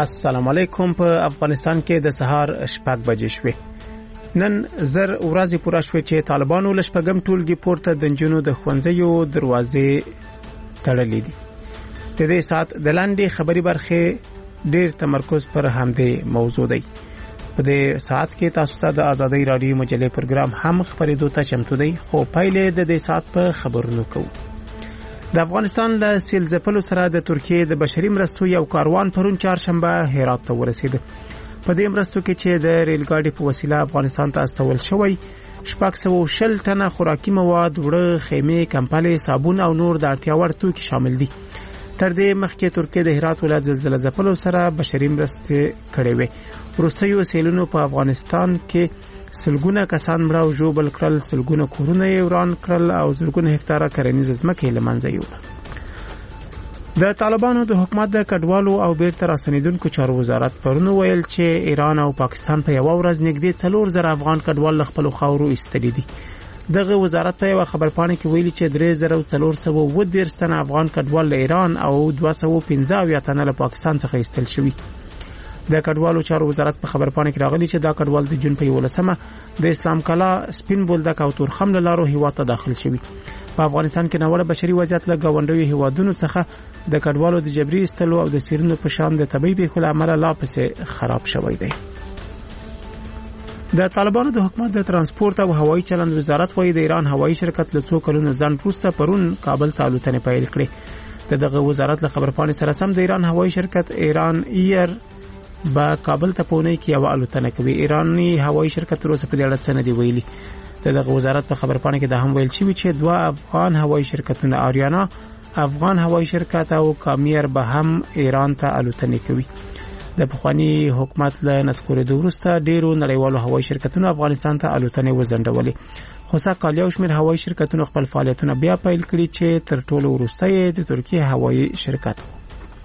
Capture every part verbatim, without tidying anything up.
السلام علیکم. په افغانستان کې د سهار شپږ بجې شوې. نن زر ورځې پوره شوې چې طالبانو له شپږم ټولګي پورته د نجونو د ښوونځیو دروازې تړلې دي. د دې سات د لاندې خبري برخې ډېر تمرکز پر همدې موضوع دی. په دې سات کې تاسو ته د ازادۍ رادیو مجلې پروګرام هم خبرېدو ته چمتو دی، خو پایلې د دې سات په خبرونو کوو. د افغانستان له سیل ځپلو سره د ترکیې د بشري مرستو یو کاروان پرون چهارشنبه هرات ته ورسید. په دې مرستو کې چې د ریل ګاډي په وسیله افغانستان ته استول شوی شپږ سوه او شل ټنه خوراکي مواد، وړه خیمې، کمپلې، صابون او نور د اړتیا وړ توکي شامل دي. تر دې مخکې ترکیه د هرات ولایت زلزلې ځپلو سره بشري مرستې کړې وې. وروستیو سیلونو په افغانستان کې سلګونه کسان مړه او ژوبل کړل، سلګونه کورونه یې وران کړل او زرګونه هکتاره کرنیزه ځمکه له منځه یوړه. د طالبانو د حکومت د کډوالو او بیرته راستنیدونکو چارو وزارت پرون ویل چې ایران او پاکستان په یو ورځ نږدې څلور زره افغان کډوال خپل خاورو ایستلي دي. دغه وزارت په یو خبرپاڼه کې ویلي چې درې زره څلور سوه اووه دېرش تنه افغان کډوال له ایران او دوه سوه پنځه اویا تنه له پاکستان څخه ایستل شوي. د کډوالو چارو وزارت په خبرپاڼه کې راغلي چې دا کډوال د جون په یولسمه د اسلام کلا، سپین بولدک او تورخم له لارو هیواد ته داخل شوي. په افغانستان کې ناوړه بشري وضعیت له ګاونډیو هیوادونو څخه د کډوالو د جبري ایستلو او د سیرونو په شان د طبي پیښو له امله لا پسې خراب شوی دی. د طالبانو د حکومت د ترانسپورت او هوایي چلند وزارت وايي د ایران هوایي شرکت له څو کلونو ځنډ وروسته پرون کابل ته الوتنې پیل کړې. د دغه وزارت له خبرپاڼې سره سم د ایران هوایي شرکت ایران ایر با کابل ته پونې کې یو الوتنه کوي. ایرانی هوایي شرکت تر اوسه په دې اړه څه نه دی ویلي. دغه وزارت په خبرپاڼه کې دا هم ویل شوی چې دوه افغان هوایي شرکتونه آریانا افغان هوایي شرکت او کامیر به هم ایران ته الوتنې کوي. د پخوانی حکومت له نسکورېدو وروسته ډیرو نړیوالو هوایي شرکتونو افغانستان ته الوتنې وزندولې. خو سږ یو شمېر هوایي شرکتونو خپل فعالیتونه بیا پیل کړي چې تر ټولو وروسته یې د ترکیې هوایي شرکت و.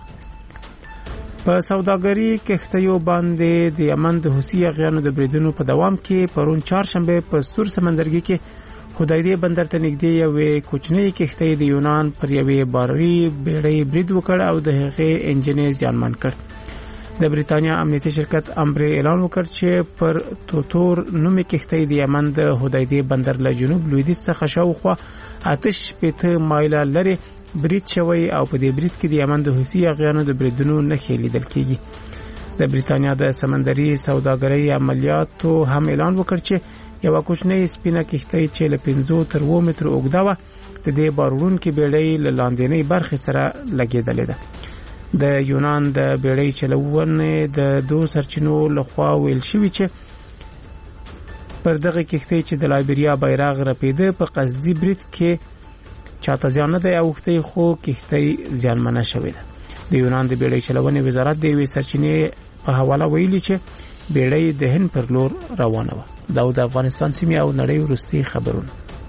په سوداګري کښتیو باندې د یمن د حوثي اغیانو د بریدونو په دوام کې پرون چهارشنبه په سور سمندرګي کې خدایدې بندر ته نږدې یوې کوچنۍ کښتۍ د یونان پر یوې باري بیړۍ برید وکړ او د هغې انجن زیانمن کړ. د بریتانیا امنیتي شرکت امبري اعلان وکړ چې پر توتور نومي کښتۍ د یمن د خدایدې بندر له جنوب لویدیځ څخه شاوخوا اته شپېته مایله لرې برید شوی او په دې برید کې د یمن د حوثي اغیانو د بریدونو نښې لیدل کېږي. د بریتانیا د سمندري سوداګرۍ عملیاتو هم اعلان وکړ چې یو کوچنۍ سپینه کښتۍ چې له پنځو تر اووه مترو اوږده وه د دې باروړونکې بیړۍ له لاندنۍ برخې سره لګېدلې ده. د یونان د بیړۍ چلونې د دوه سرچینو لخوا ویل شوي چې پر دغه کښتۍ چې د لایبریا بیرغ رپېده په قصدي برید کې چاته زیان نه دی اوښتی، خو کښتۍ زیانمنه شوې ده. د یونان د بیړۍ چلونې وزارت د یوې سرچینې په حواله ویلي چې بیړۍ د هند پر لور روانه وه. دا د افغانستان سیمې او نړۍ وروستي خبرونه.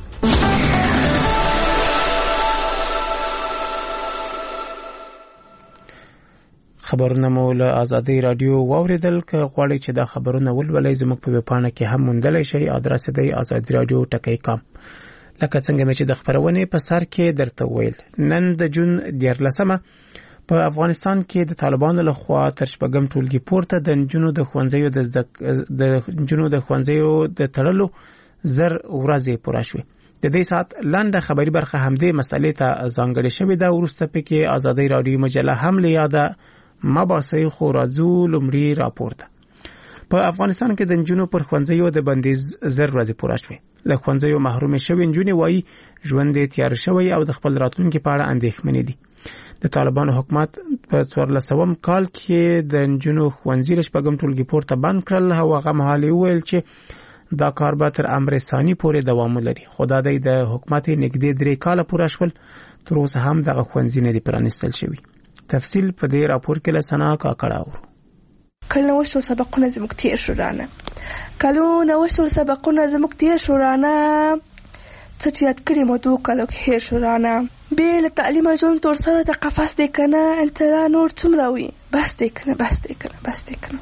خبرونه مو له ازادۍ رادیو واوریدل. که غواړئ چې دا خبرونه ولولئ زموږ په ویبپاڼه کې هم موندلی شئ. ادرس دی ازادي رادیو ټکی کام. لکه څنګه مې چې د خبرونې په سر کې درته ویل، نن د جون دیارلسمه په افغانستان کې د طالبانو لخوا تر شپږم ټولګي پورته د نجونو د ښوونځیو د نجونو د ښوونځیو د تړلو زر ورځې پوره شوې. د دې سات لنډه خبري برخه همدې مسلې ته ځانګړې شوې ده. وروسته پکې ازادۍ رادیو مجله هم له یاده مباحثې خو راځو. لومړی راپور ده. په افغانستان کې د نجونو پر ښوونځیو د بندیز زر ورځې پوره شوې. له ښوونځیو محرومې شوې نجونې وایي ژوند یې تیار شوی او د خپل راتلونکي په اړه اندېښمنې دي. د طالبانو حکومت په څوارلسم کال کې د نجونو ښوونځي له شپږم ټولګي پورته بند کړل او هغه مهال ویل چې دا کار به تر امر ثاني پورې دوام ولري. خو دا د حکومت نږدې درې کاله پوره شول، تر اوسه هم دغه ښوونځي نه دي پرانیستل شوي. تفصیل په دې راپور کې له سنا کاکړه اورو. کله وشو سبقونه زموږ تیر شو رانه کلونه وشو سبقونه زموږ تیر شو رانه څه چې یاد کړي مو دوه کالو کې هیر شو رانه بې له تعلیمه ژوند تور سره د قفس دی که نه انتظار نور څومره وي. بس دی که نه بس دی که نه بس دی که نه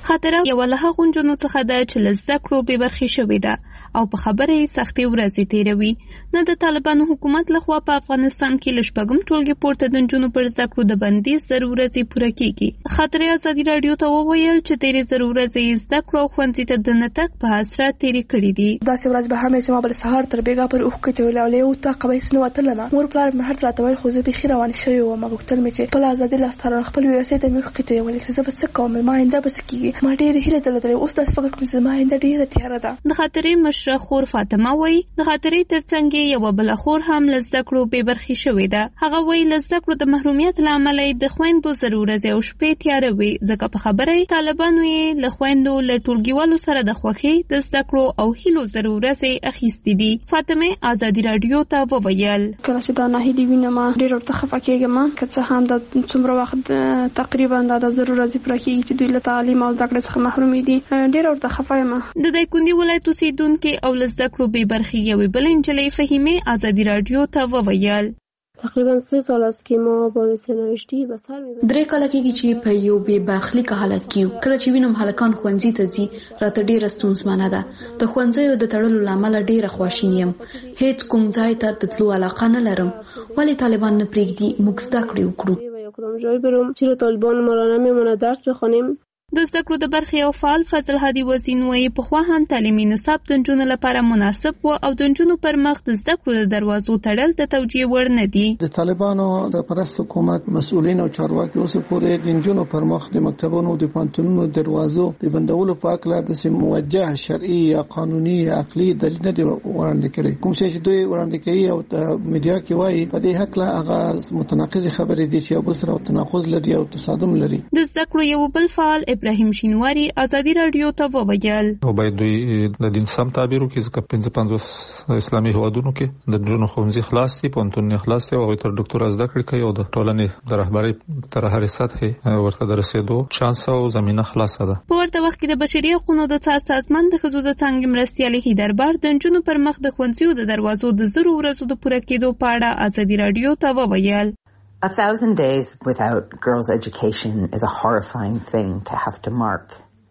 خاطره یو له هغو نجونو څخه ده چې له زده کړو بې برخې شوې ده او په خبره یې سختې ورځې تېروي. نه د طالبانو حکومت لخوا په افغانستان کې له شپږم ټولګې پورته د نجونو پر زده کړو د بندیز زر ورځې پوره کېږي. خاطره ازادي راډیو ته وویل چې تېرې زر ورځې یې زده کړو او ښوونځي ته د نه تګ په حسرت تېرې کړي دي. داسې ورځ به هم چې ما به د سهار تر بېګا پورې اوښکې تېرولې او له یو طاقه به هېڅ نه وتلمه. مور پلار مې هر څه راته ویل خو زه بیخي روانې شوې وم. غوښتل مې چې خپله ازادي لاسته راوړم. خپل ویوسۍ ته مې اوښکې تویولې چې زه به څه کوم، زما آینده به څه کېږي. ما ډېرې هیلې درلودلې. اوس داسې فکر کوم چې زما آینده ډېره تیاره ده. د خاطرې مشره خور فاطمه وایي د خاطرې ترڅنګ یې یوه بله خور هم له زده کړو بې برخې شوې ده. هغه وایي له زده کړو د محرومیت له امله یې د خویندو زر ورځې او شپې تیاره وي، ځکه په خبره یې طالبانو یې له خویندو له ټولګیوالو سره د خوښۍ د زده کړو او هیلو زر ورځې اخیستې دي. فاطمه ازادي راډیو ته وویل کله چې دا ناهیلي وینم ډېره ورته خفه کېږم، که څه هم د څومره وخت تقریبا دا د زر ورځې پوره کېږي چې دوی له تعلیم او زده کړې څخه محرومې دي. ډېره ورته خفه یم. د دایکنډي ولایت اوسېدونکې او له زده کړو بې برخې یوې بلې نجلۍ فهیمې ازادي راډیو ته وویل تقریبا سه سال است که ما با سرنوشتی به سر میبریم. درې کاله کېږي چې په یو بې برخلیکه حالت کې یو. کله چې وینم هلکان ښوونځي ته ځي راته ډېره ستونزمنه ده. د ښوونځیو د تړلو له امله ډېره خواشینی یم. هېڅ کوم ځای ته د تلو علاقه نه لرم. ولې طالبان نه پرېږدي موږ زده کړې وکړو؟ یا کدام جای برم؟ چرا طالبان ما را نمیمونه درس بخوانیم؟ د زده کړو د برخې یو فعال فضل هادي وزین وایي پخوا هم تعلیمي نصاب د نجونو لپاره مناسب و او د نجونو پر مخ د زده کړو د دروازو تړل د توجیه وړ نه دي. د طالبانو د پرست حکومت مسؤلین او چارواکي اوس پورې د نجونو پر مخ د مکتبونو د پانتونونو دروازو د بندولو په اړه د موجه شرعي یا قانوني یا عقلي دلیل نه دی وړاندې کړی. کوم شی چې دوی وړاندې کوي او د میډیا کې وایي په دې حق لا هغه متناقض خبرې دي چې یو بل سره تناقض لري او تصادم لري. د زده کړو یو بل فعال ابراهیم شینواری ازادي راډیو ته وویل او باید دوی د دین سم تعبیر وکړي ځکه پنځه پنځوس اسلامي هیوادونو کې د جنونو ښوونځي خلاص دي، پوهنتونونه خلاص دي او هغوی تر ډاکټره زده کړې کوي او د ټولنې د رهبرۍ تر هرې سطحې ورته د رسېدو چانس او زمینه خلاصه ده. په ورته وخت کې د بشري حقوقو د څار سازمان د ښځو د څانګې مرستیالې هیدربار د نجونو پر مخ د ښوونځیو د دروازو د زرو ورځو د پوره کېدو په اړه ازادي راډیو ته وویل A thousand days without girls' education is a horrifying thing to have to mark.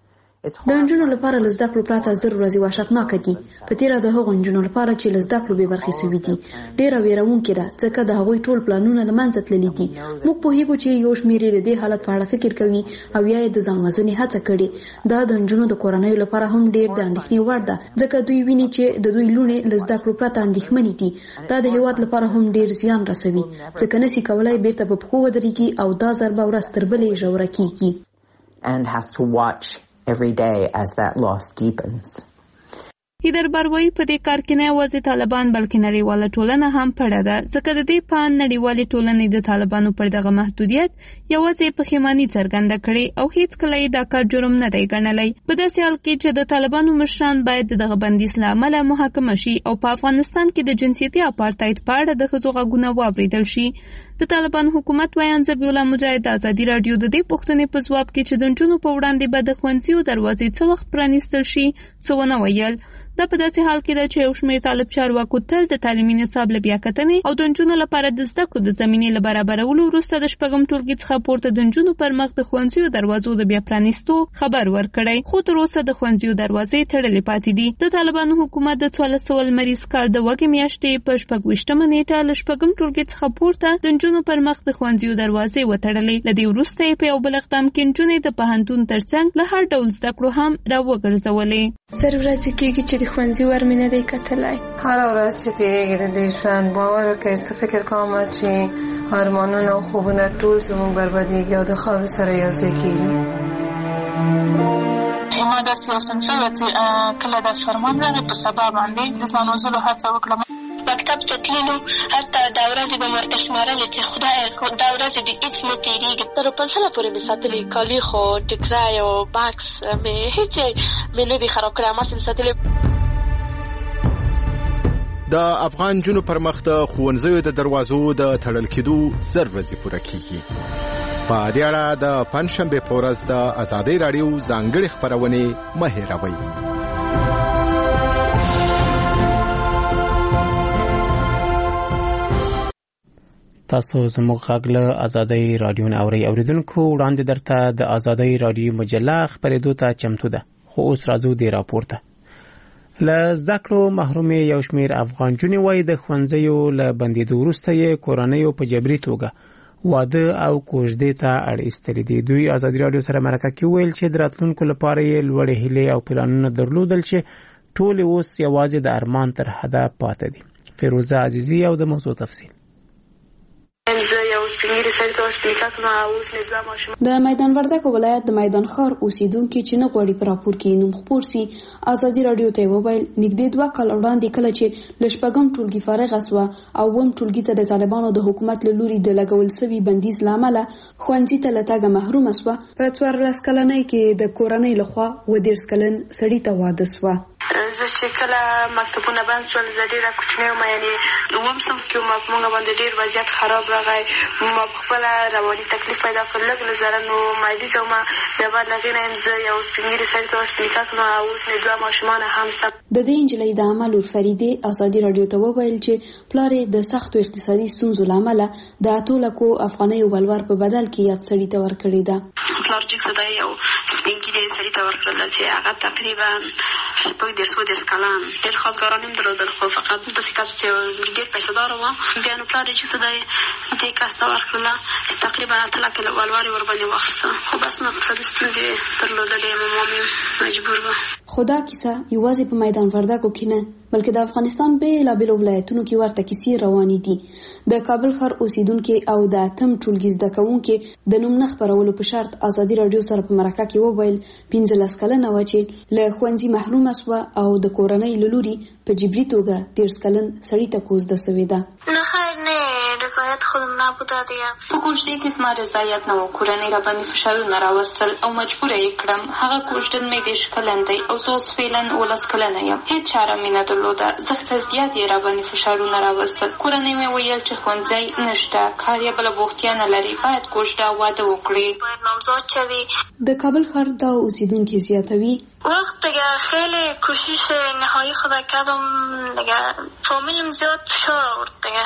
د نجونو لپاره له زده کړو پرته زر ورځې وحشتناکه دي. په تېره د هغو نجونو لپاره چې له زده کړو بې برخې سوي دي ډېره ویرونکې ده، ځکه د هغوی ټول پلانونه له منځه تللي دي. موږ پوهېږو چې یو شمېر یې د دې حالت په اړه فکر کوي او یا یې د ځان وژنې هڅه کړې. دا د نجونو د کورنیو لپاره هم ډېر د اندېښنې وړ ده، ځکه دوی ویني چې د دوی لوڼې له زده کړو پرته اندېښمنې دي. دا د هېواد لپاره هم ډېر زیان رسوي، ځکه نسي کولای بیرته په پښو ودرېږي او دا ضربه ورځ تر بلې ژوره کېږي. And has to watch every day as that loss deepens. هیدربار وایي په دې کار کې نه یوازې طالبان بلکې نړیواله ټولنه هم پړه ده، ځکه د دې په نړیوالې ټولنې د طالبانو پر دغه محدودیت یوازې پښیماني څرګنده کړې او هیڅ کله یې دا کار جرم نه دی ګڼلی. په داسې حال کې چې د طالبانو مشران باید د دغه بندیز له امله محاکمه شي او په افغانستان کې د جنسیتي اپارټاید په اړه د ښځو غږونه واورېدل شي. د طالبانو حکومت ویان ذبیح الله مجاهد ازادي راډیو د دې پوښتنې په ځواب کې چې د نجونو په وړاندې به د ښوونځیو دروازې څه وخت پرانیستل شي څه ونه ویل. دا په داسې حال کې ده چې یو شمېر طالب چارواکو تل د تعلیمي نصاب له بیاکتنې او د نجونو لپاره د زده کړو د زمینې له برابرولو وروسته د شپږم ټولګي څخه پورته د نجونو پر مخ د ښوونځیو دروازو د بیا پرانیستو خبر ورکړی، خو تر اوسه د ښوونځیو دروازې تړلې پاتې دي. د طالبانو حکومت د څوارلس سوه لمریز کال د وږمې میاشتې په شپږ ویشتمه نیټه له شپږم ټولګي څخه پورته د نجونو پر مخ د ښوونځیو دروازې وتړلې. له دې وروسته یې په یو بل اقدام کې نجونې د پوهنتون ترڅنګ له هر ډول زده کړو هم راوګرځولې. زر ورځې کېږي چې د ښوونځي ور مې نه دی کتلی. هره ورځ چې تېرېږي د دې ژوند باور وکړئ څه فکر کوم چې ارمانونه او خوبونه ټول زموږ بربادېږي او د خاورو سره یو ځای کېږي. ما داسې یو صنفي وه چې کله د فرمان راغی په سبا باندې د ځان وژلو هڅه وکړم. مکتب ته تللو هلته دا ورځې به مې ورته شمارلې چې خدایه دا ورځې دې هېڅ نه تېرېږي. تر پنسله پورې مې ساتلې کالي خو ټکری او بکس مې هېڅ ځای مې نه دي خراب کړی، هماسې مې ساتلې. د افغان جنو پر مخ د ښوونځیو د دروازو د تړل کېدو زر ورځې پوره کېږي. په دې اړه د پنجشنبې په ورځ د ازادۍ راډیو ځانګړې خپرونې مه هېروئ. تاسو زموږ غږ له آزادۍ رادیو نه اوري اوریدونکو وړاندې درته د آزادۍ رادیو مجله خبرېدو ته چمتو ده خو اوس راځو د راپورته له زده کړو محروم یو شمېر افغان جونې وایي د ښوونځیو له بندېدو وروسته یې کورنیو په جبري توګه واده او کوژدې ته اړ ایستلي دي. دوی آزادۍ رادیو سره مرکه کې ویل چې د راتلونکو لپاره یې لوړې هیلې او پلانونه درلودل چې ټول اوس یوازې د ارمان تر حده پاتې دي. فیروزه عزیزی او د موضوع تفصیل. د میدان وردګ ولایت د میدان ښار اوسیدونکو چې نه غواړي پر راپور کې نوم خپور سي آزادۍ رادیو ته وویل نږدې دوه کال وړاندې کله چې لشپږم ټولګي فارغ اسوه او وم ټولګي ته د طالبانو د حکومت له لوري د لګول سوي بندیز لامل ښوونځي ته له تګه محروم اسوه په څوارلس کلنۍ کې د کورنۍ لخوا و دېرش کلن سړي ته واده سوه. زه چې کله مکتبونه بند شول زه ډېره کوچنۍ وم یعنې اووم صنف کې وم په موږ باندې ډېر وضعیت خراب راغی ما په خپله رواني تکلیف پیدا کړ لږ له زره نو مایلیزه ومه بیا بعد له هغې نه یم زه یو سپین ږیري سړي ته وسپین نکاح کړم او اوس مې دوه ماشومان هم شته. د دې نجلۍ د عمل ورفریدې آزادۍ رادیو ته وویل چې پلار یې د سختو اقتصادي ستونزو له امله د اتو لکو افغانیو ولور په بدل کې یاد سړي ته ورکړې ده. پلار چې څه دی یو سپین ږیري سړي ته ورکړله چې هغه تقریبا شپږ دېرش اووه دېرش کلن ډېر خواستګاران هم درلودل خو فقط داسې کس چې ډېر پیسهداره و بیا نو پلار یې چې څه دی دې کس ته ورکړله تقریبا اته لکه ولور یې ورباندې واخیسته خو بس نو اقتصادي ستونزې درلودلې ماما مې مجبور وه. خو دا کیسه یوازې په میدان وردګو کې نه بلکې د افغانستان بېلابېلو ولایتونو کې ورته کیسې روانې دي. د کابل ښار اوسیدونکي او د اتم ټولګي زده کوونکي د نوم نه خپرولو په شرط آزادۍ رادیو سره په مرکه کې وویل پنځلس کلنه وه چې له ښوونځي محرومه سوه او د کورنۍ له لوري په جبري توګه دېرش کلن سړي ته کوزده سوې ده. نه خیر نه رضایت خودم نبوده دیگه. په کوژدې کې زما رضایت نه و کورنۍ راباندې فشارونه راوستل او مجبوره یې کړم. هغه کوژدن مې دېرش کلن دی او زه اوس فعلا اوولس کلنه یم. هېڅ چاره مې نه درلوده. زښته زیات یې راباندې فشارونه راوستل. کورنۍ مې ویل چې ښوونځی نشته کار یا بله بوختیا نه لري باید کوژده واده وکړي. باید نامزاد شوی. د کابل ښار دا اوسیدونکي زیاتوي وقت دیگه خیلی کوشش نهایی خود کردم دیگه فامیلم زیاد فشار آورد دیگه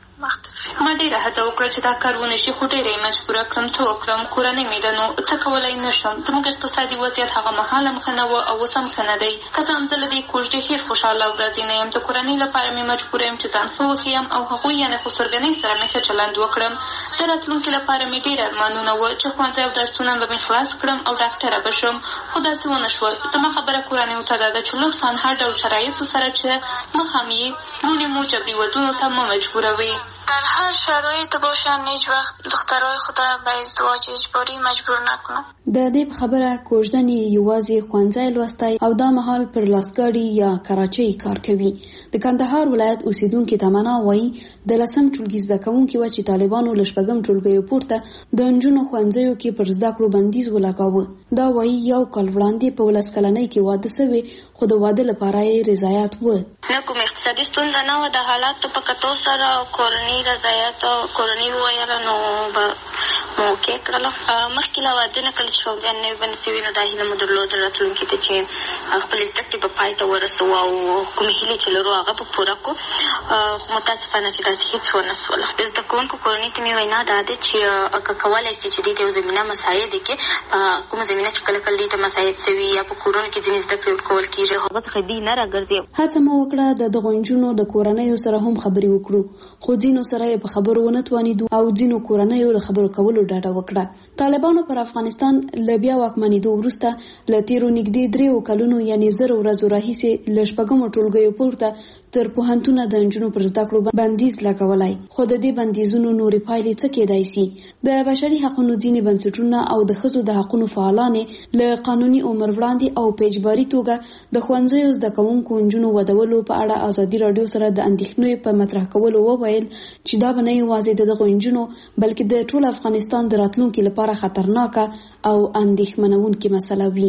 ما ډېره هڅه وکړه چې دا کار ونه شي خو ډېره یې مجبوره کړم. څه وکړم کورنۍ مې ده نو څه کولی نه شم. زموږ اقتصادي وضعیت هغه مهال هم ښه نه و او اوس هم ښه نه دی. که څه هم زه له دې کوژدې ډېر خوشحاله او راضي نه یم. د کورنۍ لپاره مې مجبوره یم چې ځان ښه وښیم او هغوی یعنې خسرګنۍ سره مې ښه چلند وکړم. د راتلونکي لپاره مې ډېر ارمانونه وه چې ښوونځی او درسونه به مې خلاص کړم او ډاکټره به شم خو داسې ونه شول. زما خبره کورنیو ته دا ده چې لطفا هر ډول شرایطو سره چې مخام یې لوڼې مو جبري ودونو ته مه مجبوروئ. در هر شرایط باشن هیچ وقت دخترای خود به ازدواج اجباری مجبور نکنه. د دې خبره کوژدن یوازې ښوونځی لوستی او دا مهال پر لاسګاډي یا کراچۍ کار کوي. د کندهار ولایت اوسیدونکي تمنا وایي د لسم ټولګي زده کوونکي و چې طالبانو له شپږم ټولګیو پورته د نجونو ښوونځیو کې پر زده کړو بندیز ولګاوه. دا وایي یو کال وړاندې په ولس کلنۍ کې واده سوی خو د واده لپاره یې رضایت و. نه کوم اقتصادي ستونزه نه وه. د حالاتو په کتو سره کورنۍ رضایت او کورنۍ وویله نو به مو اوکې کړله. مخکې له واده نه کله چې شوګیان نوي بندي سوي نو دا هیله مو درلوده راتلونکي ته چې خپلې زده کړې به پای ته ورسوو او کومې هیلې چې لرو هغه به پوره کړو. خو متاسفانه چې داسې هېڅ ونه سوله. د زده کوونکو کورنۍ ته مې وینا دا ده چې که کولی شي چې دې ته یو زمینه مساعد یې کړي کومه زمینه چې کله کله دې ته مساعد سوي یا په کورونو کې ځینې زده کړې ورکول کېږي هغه څخه دې نه راګرځي. هڅه مو وکړه د دغو نجونو د کورنیو سره هم خبرې وکړو خو ځینو سره یې په خبرو ونه توانېدو او ځینو کورنیو له خبرو کولو ډډه وکړه. طالبانو پر افغانستان له بیا واکمنېدو وروسته له تېرو نږدې دریو کلونو یعنې زرو ورځو راهیسې له شپږمو ټولګیو پورته تر پوهنتونه د نجونو پر زده کړو بندیز لګولی خو د دې بندیزونو نورې پایلې څه کېدای سي. د بشري حقونو ځینې بنسټونه او د ښځو د حقونو فعالانې له قانوني عمر وړاندې او په اجباري توګه د ښوونځیو زده کوونکو نجونو ودولو په اړه آزادي رادیو سره د اندېښنو په مطرح کولو وویل چې دا به نه یوازې د دغو نجونو بلکې د ټول افغانستان د راتلونکي لپاره خطرناکه او اندېښمنونکې مسله وي.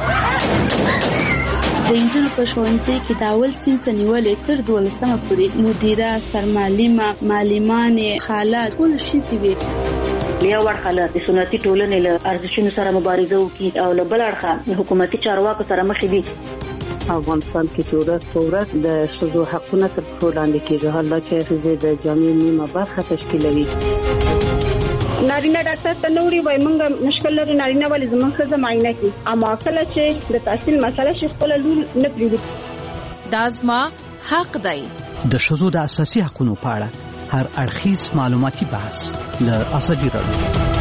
د نجونو په ښوونځي کې د اول صنف نیولې تر دولسمه پورې مدیره، سرمعلمه، معلمانې، خاله ټول ښځې وې. یو اړخه له سنتي ټولنې له ارزښتونو سره مبارزه وکړي او له بل اړخه حکومتي چارواکو سره مخ دي. افغانستان کې چې ورځ په ورځ د ښځو حقونه تر پښو لاندې کېږي، حالا چې ښځې د جامع نیمه برخه تشکیلوي. نارینه ډاکټر ته نوري وای مونږ مشکل لري نارینه ولې زموږ ښځه معاینه کوي، اما کله چې د تحصیل مسله شي خپل لور نه پریږدي. دا زما حق دی. د ښځو د اساسي حقوقو په اړه هر اړخیز معلوماتي بحث له ازادي راډیو.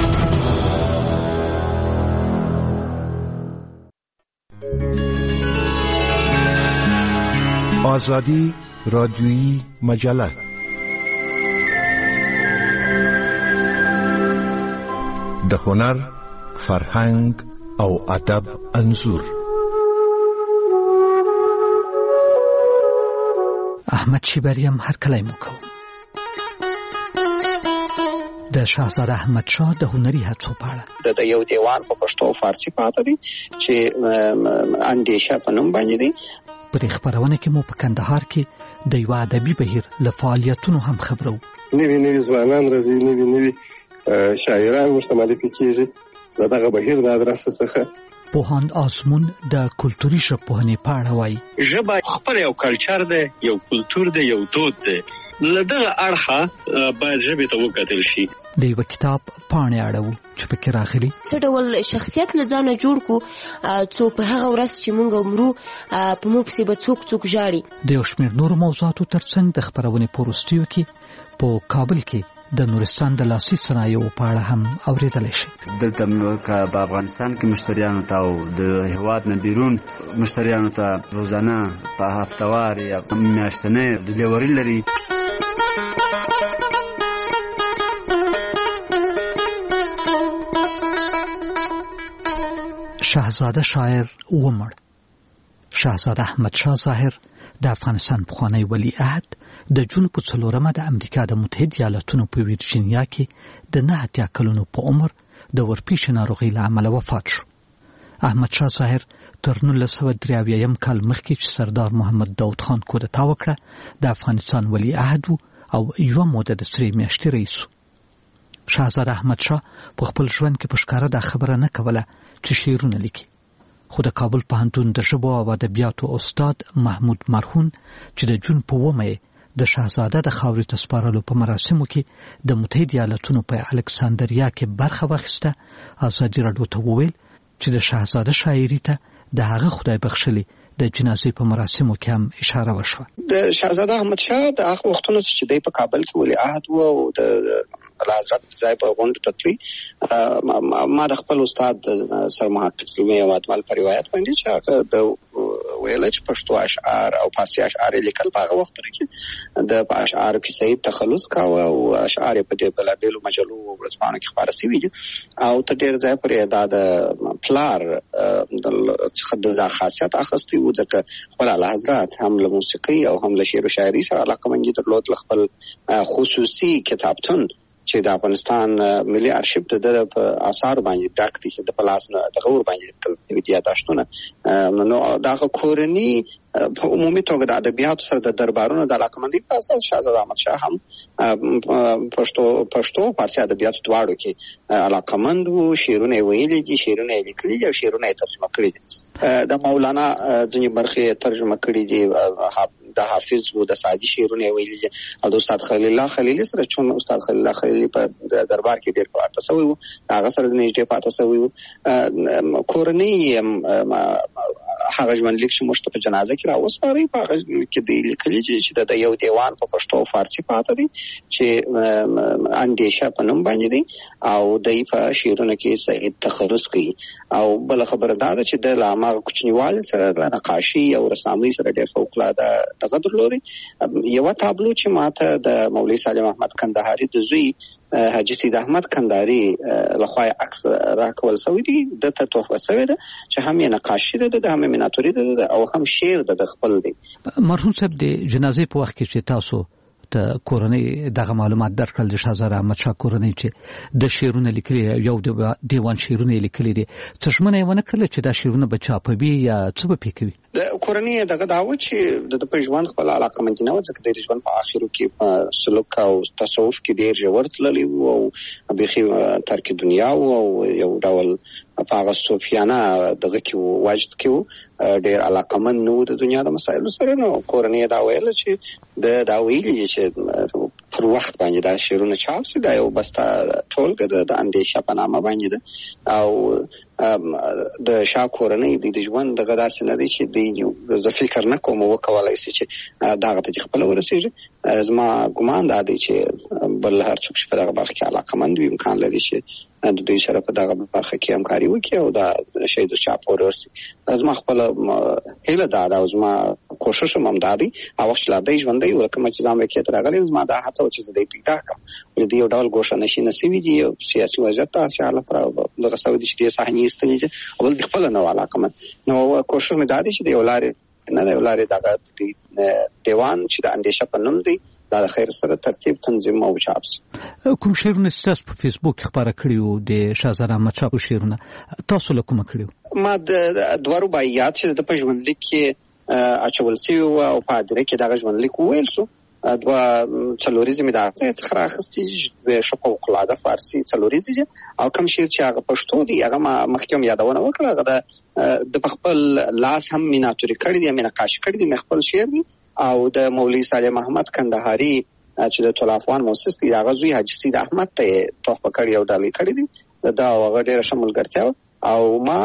آزادی رادیویی مجله د هنر، فرهنګ او ادب انځور. احمد شیبریم هر کله مو کو د شاهزاده احمد شاه د هنري هڅو په اړه د یو دیوان په پښتو او فارسی پاتې دي چې اندیشه په نوم باندې دي. په دې خبرونه کې مو په کندهار کې د یو ادبي بهیر له فعالیتونو هم خبرو. نوی نوی ځوانان راځي، نوی نوی شاعران مشتمل کېږي دغه بهیر د ادرسه څخه. پوهاند آسمون د کلتوري ژبپوهنې په اړه وایي. ژبه خپل یو کلچر دی، یو کلتور دی، یو دود دی. له دغه اړخه باید ژبې ته وکتل شي. د یو کتاب پاڼې اړوو چې پکې راغلي څه ډول شخصیت له ځانه جوړ کو څو په هغه ورځ چې موږ عمرو په مو پسې به څوک څوک ژاړي. د یو شمېر نورو موضوعاتو ترڅنګ د خپرونې په وروستیو کې په کابل کې د نورستان د لاسي صنایعو په اړه هم اورېدلی شي. دلته په افغانستان کې مشتریانو ته او د هېواد نه بیرون مشتریانو ته روزانه په هفتوار یا میاشتنۍ ډیلیوري لري. شاهزاده شاعر ومړ. شاهزاده احمد شاه ظاهر د افغانستان پخوانی ولی عهد د جون په څلورمه د امریکا د متحده ایالاتونو په ویرجینیا کې د نه اتیا کلونو په عمر د ورپېښې ناروغۍ له امله وفات شو. احمد شاه ظاهر تر نولس سوه درې اویایم کال مخکې چې سردار محمد داود خان کودتا وکړه د افغانستان ولی عهد او یوه موده د سرې میاشتې رئیس و. شاهزاده احمد شاه په خپل ژوند کې په ښکاره دا خبره نه کوله چې شعرونه لیکي، خو د کابل پوهنتون د ژبو او ادبیاتو استاد محمود مرهون چې د جون په اوومه د شاهزاده د خاورې ته سپارلو په مراسمو کې د متحده ایالاتونو په الکساندریا کې برخه واخیسته، ازادي راډیو ته وویل چې د شاهزاده شاعري ته د هغه خدای بخښلي د جنازې په مراسمو کې هم اشاره وشوه. د شاهزاده احمد شاه د هغه وختونو چې دی په کابل کې ولی عهد و او د حضرت ځای په غونډه تطلی ما د خپل استاد سر محقق سلمي وادمل په روایت باندې چې د ویل چې پښتو اشعار او فارسی اشعار لیکل په هغه وخت کې د اشعار کې صحیح تخلص کاوه او اشعار په دې بلابلو مجلو ورځپاڼو کې خبره شوې او تر ډېر ځای پورې دا د پلار د خدای خاصیت اخستي و ځکه خپل اعلی حضرت هم له موسیقي او هم له شعر او شاعري سره علاقه مند درلود. خپل خصوصي کتابتون چې د افغانستان ملي ارشیف د په آثار باندې ډک دي چې د پلاس نه د غور باندې تل یاداشتونه نو دا کورنی په عمومي توګه د ادبیات سره د دربارونو د علاقمندۍ په اساس شاهزاده احمد شاه هم پښتو پښتو فارسی ادبیات دواړو کې علاقمند وو. شعرونه ویلي دي، شعرونه لیکلي دي او شعرونه ترجمه کړي دي. د مولانا ځینې برخې ترجمه کړي دي، د حافظ وو د سعدي شعرونه ویلي دي او د استاد خلیل الله خلیلی سره چون استاد خلیل الله خلیلی په دربار کې ډېر پاتې شوی وو، هغه سره نږدې پاتې شوی وو. کورنۍ هغه ژوند لیک چې موږ ته په جنازه کې راوسپاري په هغه کې د لیکلي چې د یو دیوان په پښتو او فارسی پاتې دي چې اندیشه په نوم باندې دي او د په شعرونو کې صحیح تخلص کوي. او بل خبره دا ده چې د لامه کوچنیوال سره د نقاشي او رسامي سره ډېر فوق العاده دغه درلودي. یو تابلو چې ماته د مولوي سالم احمد کندهاري د زوی حاجی سید احمد کندهاري لخوا عکس راکول شوی دی د ته تحفه شوی ده چې هم یې نقاشي ده د هم میناتوري ده او هم شعر ده د خپل دی. مرحوم صاحب د جنازې په وخت کې چې تاسو د کورنۍ دغه معلومات درکړل د شاهزاده احمد شاه کورنۍ چې د شعرونه لیکلي یو دیوان شعرونه لیکلي دي، څه ژمنه یې ونه کړله چې دا شعرونه به چاپوي یا څه به پې کوي؟ د کورنۍ دغه دا و چې د په ژوند خپل علاقمندي نه و ځکه د ژوند په آخرو کې په سلوک او تصوف کې ډېر ژور تللی و او بیخي ترک دنیا و او یو ډول په هغه صوفیانه دغه کې واجد کې ډېر علاقمند نو د دنیا د مسایلو سره نو کورنۍ دا ویل چې د دا ویلي چې پر وخت باندې دا شعرونه چاپ سي دا یو بسته ټولګه د اندیشه په نامه باندې ده او د شاه کورنۍ د ژوند دغه داسې نه دي چې د زه فکر نه کوم وکولای شي چې دغه ته خپل ورسېږي. زما ګمان دا دی چې بل هر څوک چې په دغه برخه کې علاقمند وي امکان لري چې د دوی سره په دغه برخه کې همکاري وکړي او دا شی د چاپ ورسي. زما خپل هیله دا ده او زما کوشش هم دا دی او وخت لا دی ژوندۍ ورکه چې ځم کې تر غلې زما دا هڅه چې زه دې پیدا کړم ولې دی یو ډول ګوښه نشي نسوي دي سیاسي وضعیت ته چې حالت را دغه سعودي چې صحنې استلې او د خپل نو علاقه نو کوشش مې دا دی چې د ولارې نه د ولارې دغه دیوان چې د اندیشه په نوم دی دا د خیر سره ترتیب تنظیم او چاپ سي. کوم شعرونه ستاسو په فیسبوک خبره کړیو د شاهزاده احمد شاه شعرونه تاسو له کومه کړیو؟ ما د دوه رباعیات چې د په ژوندلیک کې اچول سي او په ادره کې دغه ژوندلیک ویل سو دوه څلوریزم د څخه راخستي شفوق العاده فارسی څلوریزم او کوم شعر چې هغه پښتو دی هغه ما مخکې یادونه وکړه هغه د خپل لاس هم میناتوري کړی دی مینقاش کړی دی خپل شعر دی او د مولوی صالح محمد کندهاری چې د طلافوان مؤسس دی هغه زوی حاجی سید احمد ته تحفه کړی او ډالۍ کړی دی دا هغه ډیره شمولګرتیا او ما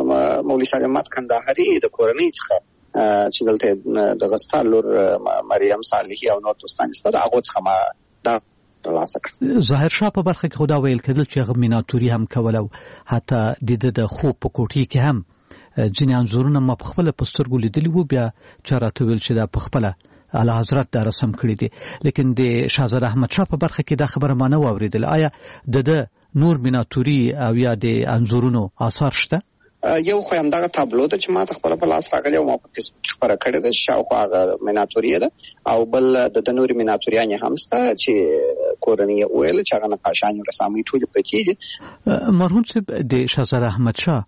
د مولوی صالح محمد کندهاری د کورنۍ څخه چې دلته د غستال لور مریم صالحی او نور دوستان ستاسو هغه څخه ما دا ترلاسه کړ. ظاهر شاه په برخه کې خدا ویل کېدل چې هغه میناتوري هم کول او حتی د خوب په کوټې کې هم ځینې انځورونه ما په خپل پسترګو لیدلی وو بیا چاراته ویل چې دا په خپل اعلی حضرت دا رسم کړی دي لیکن د شاهزاده احمد شاه په برخه کې دا خبره ما نه واوریدل. آیا د نور میناتوري او یا د انځورونو آثار شته؟ یو خو هم دغه تابلو ده چې ما ته خپل په لاس راغلی او ما په فیسبوک کې خبره کړې ده شاوخوا هغه میناتوري ده او بل د نورو میناتوریانې هم شته چې کورنۍ ویل چې هغه نقاشان رسامي ټول پکې دي. مرحوم صاحب د شاهزاده احمد شاه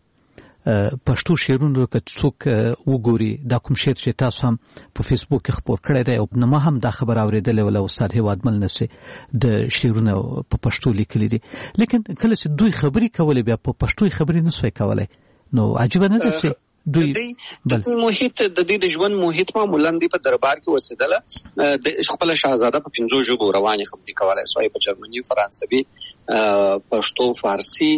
پښتو شعرونو که څوک وګوري دا کوم شعر چې تاسو هم په فیسبوک کې خبر کړی دی او نو ما هم دا خبر اوریدل ولا استاد هواد مل نسي د شعرونو په پښتو لیکلي دي لیکن کله چې دوی خبري کولې بیا په پښتو خبري نه سوي کولای نو عجیب نه ده چې دوی د محیط د دې د ژوند محیط معمولا دی په دربار کې وسیدله د خپل شاهزاده په پنځو ژبو رواني خبري کولای سوي په جرمني فرانسوي پښتو فارسی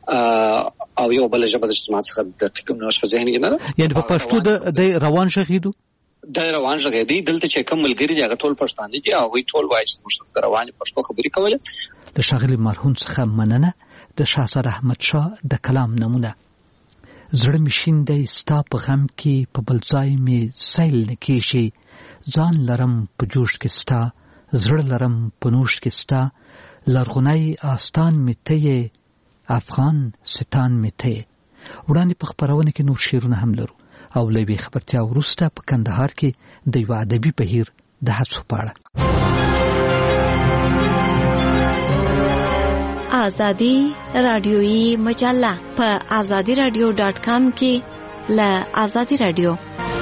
او یو بل ژبه چې ما څخه د فکر نوښ په ذهن کې نه یعنی په پښتو د روان شغیدو د روان شغیدي دلته چې کوم ملګری هغه ټول پښتانه دي او وی ټول وایي چې موږ د روان پښتو خبري کوله. د شاغلی مرحوم څخه مننه. د شاهزاده احمد شاه د کلام نمونه زړه مشین دی ستا په غم کې په بل ځای می سیل نکېږي ځان لرم په جوش کې ستا زړه لرم په نوش کې ستا لرغونی آستان می ته افغان ستان می ته. وړاندې په خبرونه کې نور شعرونه هم لرو او لوي خبرتیا ورسته په کندهار کې د یو ادبي بهیر د هڅو په اړه. آزادی رادیویی مجله په آزادی رادیو ډاٹ کام کې ل آزادی رادیو.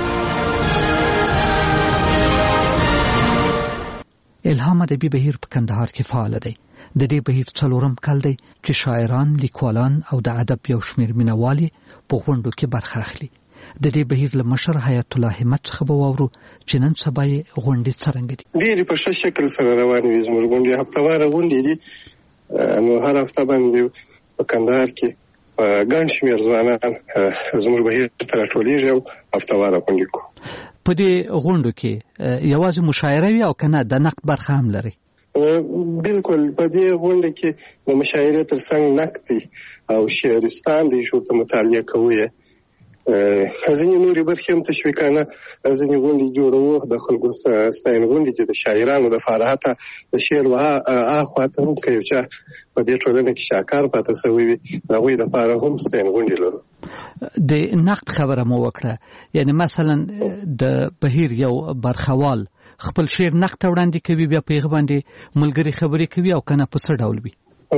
الهام ادبي بهیر په کندهار کې فعال دی. د دې بهیر څلورم کال دی چې شاعران، لیکوالان او د ادب یو شمېر مینوالي په غونډو کې برخه اخلي. د دې بهیر له مشر حیات الله همت څخه به واورو چې نن سبا یې غونډې څرنګه دي. ډېرې په ښه شکل سره روانې وي. زموږ غونډې هفتهواره غونډې دي نو هر هفته باندې په کندهار کې په ګڼ شمېر ځوانان زموږ بهیر ته راټولېږي او هفتهواره غونډې کوو. په دې غونډو کې یوازې مشاعره وي او کنه د نقد برخه هم لري؟ بالکل په دې غونډه کې د مشاعرې ترڅنګ نقد دی او شعرستان دی چې ورته مطالعه کوي. ځینې نورې برخې هم تشویقانه ځینې غونډې جوړوو د خلکو ستاینه غونډې چې د شاعرانو د فارغته د شعر اخوا ته هم که یو چا په دې ټولنه کې شاکار پاته سوی وي د هغوی دپاره هم ستاینه غونډې لرو. د نقد خبره مو وکړه یعنی مثلا د بهیر یو برخوال خپل شعر نقد وړاندې کوي بیا په هغه باندې ملګری خبرې کوي او کنه په څه ډول وي؟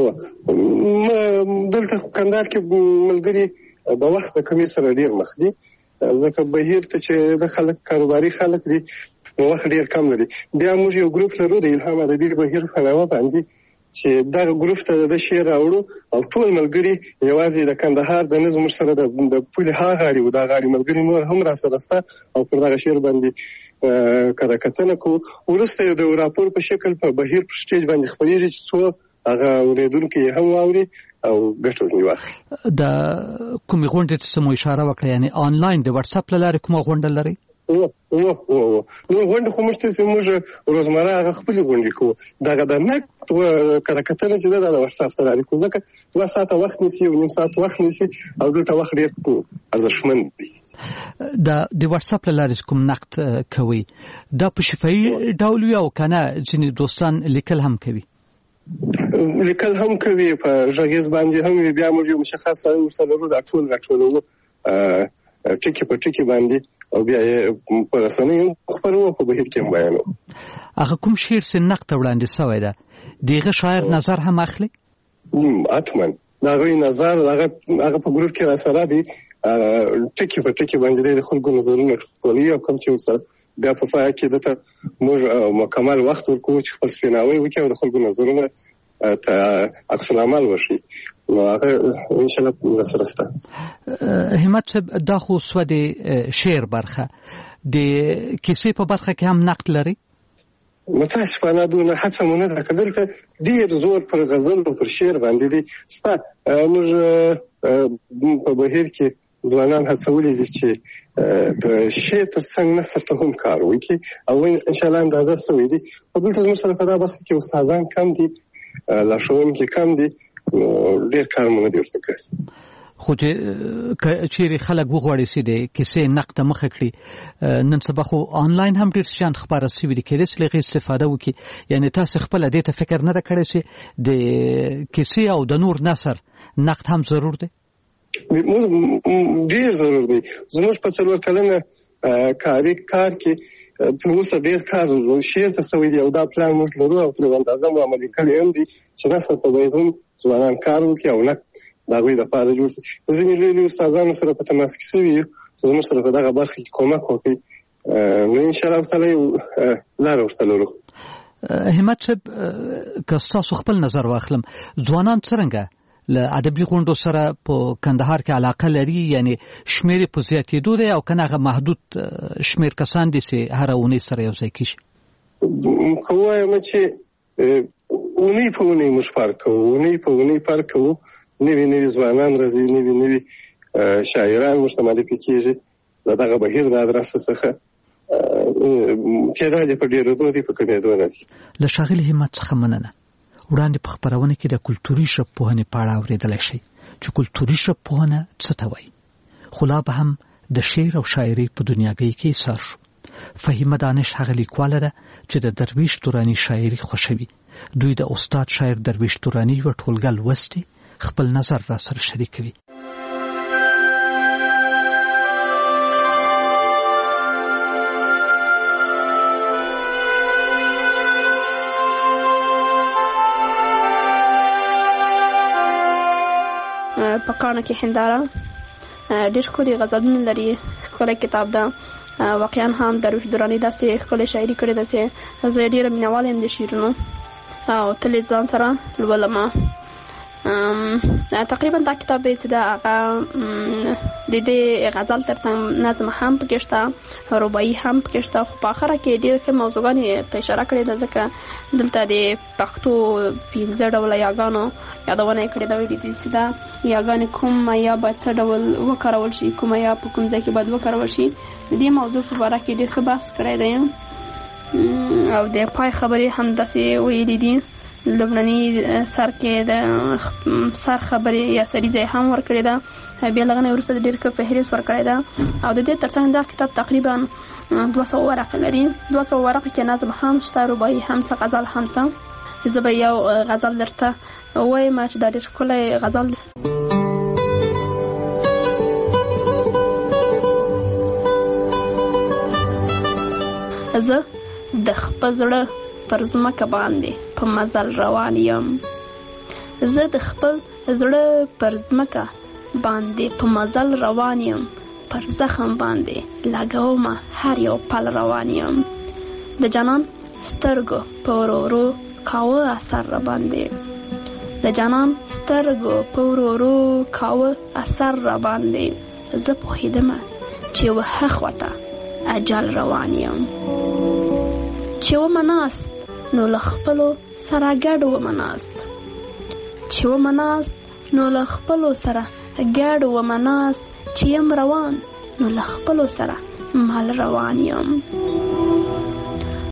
دلته کندهار کې ملګری د وخت د کمی سره ډیر مخ دي ځکه بهیر ته چې د خلک کاروباري خلک دي نو وخت ډیر کم لري. بیا موږ یو ګروپ لرو د الهام ادبي بهیر په نامه باندې چې دا ګروپ ته د شعر راوړو او ټول ملګري یوازې د کندهار د نظم سره د پولې ها غاړي او د غاړي ملګري نور هم را سره ستا او پر دغه شعر باندې کړه کتنه کو ورسته د راپور په شکل په بهیر پر سټیج باندې خبرېږي چې څو هغه اوریدونکو هم واوري او ګټه ځنی واخلي. د کومې غونډې ته سمو اشاره وکړه، یعنی آنلاین د واتس اپ لاره کومه غونډه لري؟ او او او نو غونډه خو مشته چې موږ روزمره هغه خپل غونډې کوو. دغه د نقد کړه کتنه چې د واتس اپ ته لري، کوزه دوه ساعته وخت نیسي او نیم ساعت وخت نیسي او دلته وخت ډیر ارزښتمن دی. د د واتس اپ لاره کوم نقد کوي دا په شفاهي ډول وي او کنه چې دوستان لیکل هم کوي؟ لیکل هم کوي په ژغیز باندې هم بیا موږ یو مشخص ورته لرو دا ټول راټولو ټکی په ټکی باندې او بیا یې په رسنیو خبرو په بهیر کې بیانو. هغه کوم شعر سن نقد وړاندې شوی ده دغه شاعر نظر هم اخلي؟ اتمن دا غوي نظر هغه هغه په ګروپ کې را سره دي ټکی په ټکی باندې د خلکو نظرونه ټولي او کوم چې وسره بیا په فای کې دته موږ مکمل وخت ورکو چې خپل سپیناوي وکړو او د خلکو نظرونه ته عکس العمل وشي. نو هغه ان شاء الله سره ستا همت دا خو سو د شعر برخه د کیسې په برخه کې هم نقد لري؟ متاسفانه دونه هڅه مونږ نه کړل، ډیر زور پر غزل او پر شعر باندې دي. ستا موږ په بهیر کې ځوانان هڅولې دي چې د شعر ترڅنګ نثر ته هم کار وکړي او ان شاء الله اندازه سوي دي. په دلته موږ سره په دا بحث کې استادان کم دي، لارښوونکي کم دي، ډېر کار موږ ورته کوي. خو چې چیرې خلک وغواړي چې د کیسې نقد مخه کړي نن سبا خو آنلاین هم ډېر شیان خبره سوي دي کېدای شي لږ استفاده وکړي. یعنی تاسو خپل دې ته فکر نه کړی چې د کیسې او د نور نثر نقد هم ضرور دی؟ ډیر ضرور دی. زموږ په څلور کلنه کاري کار کې تر اوسه ډیر کار شعر ته سوي دی او دا پلان موږ لرو او تر اندازه مو عملي کړی هم دي چې نثر په باید هم ځوانان کار وکړي او نه دا غوي د پاره جوړ شي. ځینې لوی استادانو سره په تماس کې سوي چې زموږ سره په دغه برخه کې کومک وکړي. نو ان شاء الله تعالی لاره ورته لرو. همت صاحب که تاسو خپل نظر واخلم، ځوانان څنګه له ادبي غونډو سره په کندهار کې علاقه لري؟ یعنی شمیر په زیاتېدو دی او کنه هغه محدود شمیر کسان دي چې هر اونۍ سره یو ځای کیږي؟ کومه چې اونۍ په اونۍ موږ فرق کوو، اونۍ په اونۍ فرق کوو، نوي نوي ځوانان راځي، نوي نوي شاعران مشتمل کیږي. دغه بهیر د ادرسه څخه چې دا په ډیرو دوی په کډېدو نه دي. له شاغل همت څخه مننه. وړاندې په خبرونه کې د کلتوري ژبپوهنې په اړه اورېدلی شئ چې کلتوري ژبپوهنه څه ته وایي. خو لا به هم د شعر او شاعرۍ په دنیاګۍ کې ایسار شو. فهیمه دانش هغه لیکواله ده چې د درویش توراني شاعري خوښوي. دوی د استاد شاعر درویش توراني یوه ټولګه لوستې، خپل نظر را سره شریکوي. په کانه کې هنداره ډېر ښکلي غزلونه لري، ښکلی کتاب ده. واقعا هم درویش دراني داسې ښکلې شاعري کړې ده چې زه ډېره مینهوال یم د شعرونو او تل یې ځان سره لولم. تقریبا دا کتاب چې ده هغه د دې غزل ترڅنګ نظم هم پکې شته، رباعي هم پکې شته، خو په اخره کې ډېر ښه موضوعګانې ته اشاره کړې ده ځکه دلته د پښتو پنځه ډوله یاګانو یادونه یې کړې ده. ویلي دي چې دا یاګانې کومه یا باید څه ډول وکارول شي، کومه یا په کوم ځای کې باید وکارول شي. د دې موضوع په باره کې ډېر ښه بحث کړی دی او د پای خبرې هم داسې ویلي دي. لومړني سر کې د سر خبرې یا سریزه هم ورکړې ده، بیا لغنه وروسته ډېر ښه فهرست ورکړی ده او د دې ترڅنګ دا کتاب تقریبا دوه سوه ورقې لري. دوه سوه ورقې کې نظم هم شته، رباعي هم څه، غزل هم څه. چې زه به یو غزل درته وایم چې دا ډېر ښکلی غزل دی. زه د خپل زړه پر ځمکه باندې په مزل روان یم، زه د خپل زړه پر ځمکه باندې په مزل روان یم، پر زخم باندې لګومه هر یو پل روان یم. د جانان سترګو په ورو ورو کاوه اثر را باندې د جانان سترګو په ورو ورو کاوه اثر را باندې زه پوهېدم چې وه خواته اجل روان یم چې ومه ناست نو له خپلو سره ګډ ومه ناست چې ومه ناست نو له خپلو سره ګډ ومه ناست چې یم روان نو له خپلو سره مال روان یم